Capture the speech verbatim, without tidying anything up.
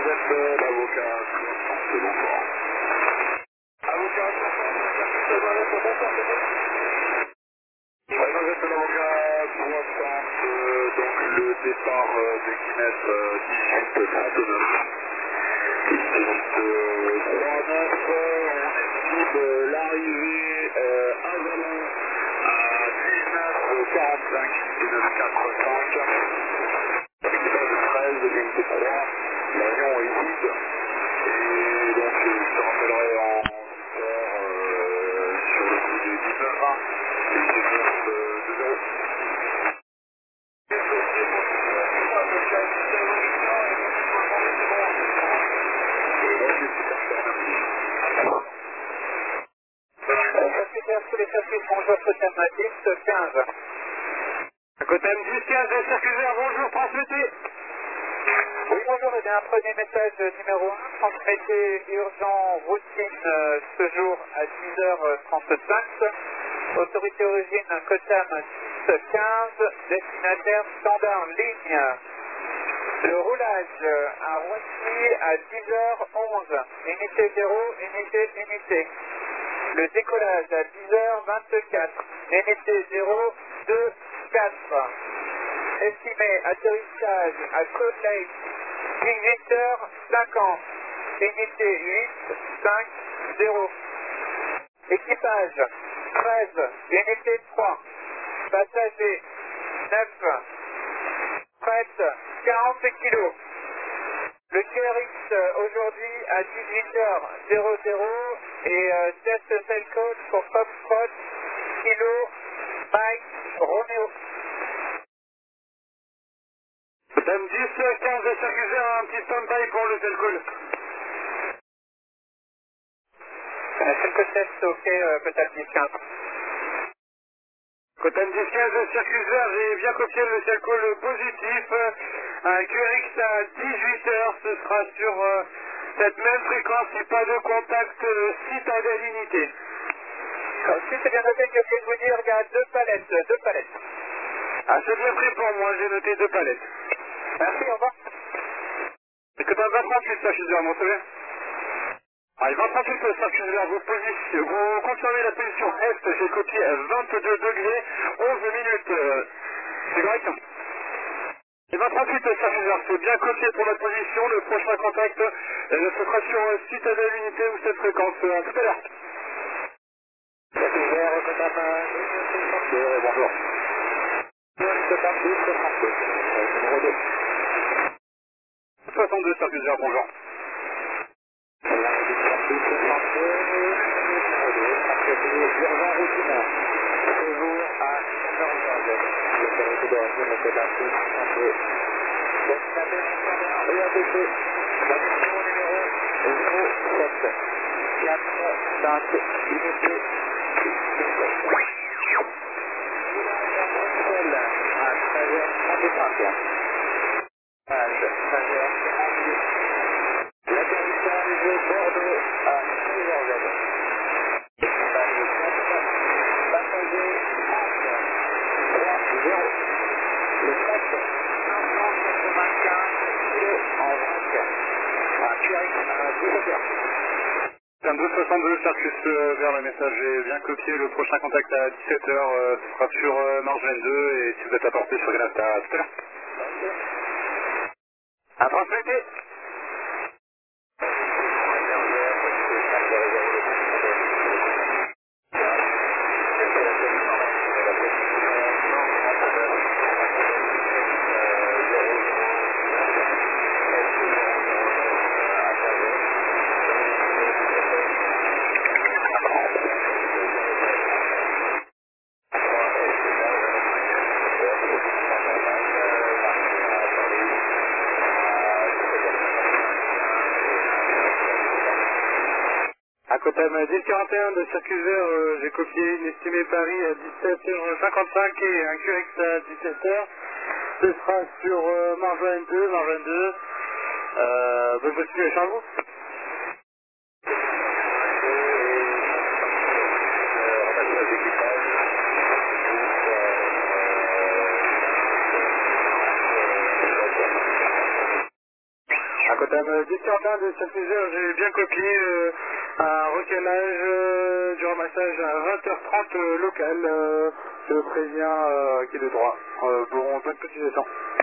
vous êtes euh, l'avocat soixante, c'est bon fort. Avocat soixante, c'est bon fort, c'est bon. Ouais, vous êtes l'avocat soixante, euh, donc le départ euh, de Guinness euh, dix-huit trente-neuf. dix-huit trente-neuf, on estime l'arrivée euh, à Vallon à dix-neuf quarante-cinq, dix-neuf quatre-cinq. Équipage de treize, unité trois, l'avion est vide. Et donc je te rappellerai en support euh, sur le coup des dix-neuf vingt. dix-neuf de zéro. Tous les services, bonjour, Cotem dix, quinze. Cotem dix, quinze, circulaire, bonjour, transmettez. Oui, bonjour, eh bien, premier message numéro un, transmettez urgent routine euh, ce jour à dix heures trente-cinq. Autorité origine Cotem dix, quinze, destinataire standard ligne. Le roulage à Roissy à dix heures onze, unité zéro, unité, unité. Le décollage à dix heures vingt-quatre, unité zéro, deux, quatre. Estimé atterrissage à Côte Lake, dix-huit heures cinquante, unité huit, cinq, zéro. Équipage treize, unité trois. Passagers neuf. Fret quarante kilos. Le Q R X euh, aujourd'hui à dix-huit heures et euh, test cell code pour Foxtrot, Kilo, Mike, Romeo. Cotem dix, quinze, circulaire, un petit stand-by pour le telcol. Quelques tests ok, euh, peut-être dix quinze. Cotem dix, quinze, circulaire, j'ai bien copié le telcol positif. Un Q R X à dix-huit heures, ce sera sur euh, cette même fréquence, si pas de contact euh, citadelle unité. Euh, si c'est bien noté, je vais vous dire, il y a deux palettes, deux palettes. Ah, c'est bien pris pour moi, j'ai noté deux palettes. Merci, au revoir. Est-ce que t'as vingt trente-huit, circulaire, mon souvenir? Allez, vingt trente-huit, circulaire, vous positionnez, vous confirmez la position Est, j'ai copié vingt-deux degrés, onze minutes. Euh, c'est correct? Et vingt trente-huit, circulaire, c'est bien copié pour la position, le prochain contact, euh, ce sera sur euh, citadelle unité ou cette fréquence. Euh, à tout à l'heure. Circulaire, Cotem dix, Bonjour. Cotem dix, trente-deux. Numéro deux. soixante-deux, circulaire, bonjour. Urgent routine. Toujours à quatorze heures. L'autorité d'origine de Cotem dix, trente-deux. Destinataire standard E A T C. Bâtiment numéro zéro sept. quatre, cinq, unité. Bruxelles à treize heures trente-cinq. Page treize heures trente-huit. L'atterrissage Bordeaux à seize heures. Équipage quatre. Passager onze. trois, zéro. Le fret cinq cent quatre-vingt-quinze kilos en vrac. À Q R X à dix-sept heures. deux soixante-deux, circus euh, vers le message est bien copié, le prochain contact à dix-sept heures, euh, ce sera sur euh, Marge vingt-deux et si vous êtes à portée sur Grenade, à tout à l'heure. À transmettez. À Cotem dix quarante et un de circuit vert, euh, j'ai copié une estimée Paris à dix-sept heures cinquante-cinq et un Q R X à dix-sept heures. Ce sera sur euh, Marge vingt-deux, Marge vingt-deux. Euh, bonne continuation à vous. Madame Desjardins de Saint-Nazaire, j'ai bien copié euh, un recalage euh, du ramassage à vingt heures trente euh, local. Euh, je préviens euh, qui est de droit. Euh, bon, bonne continuation.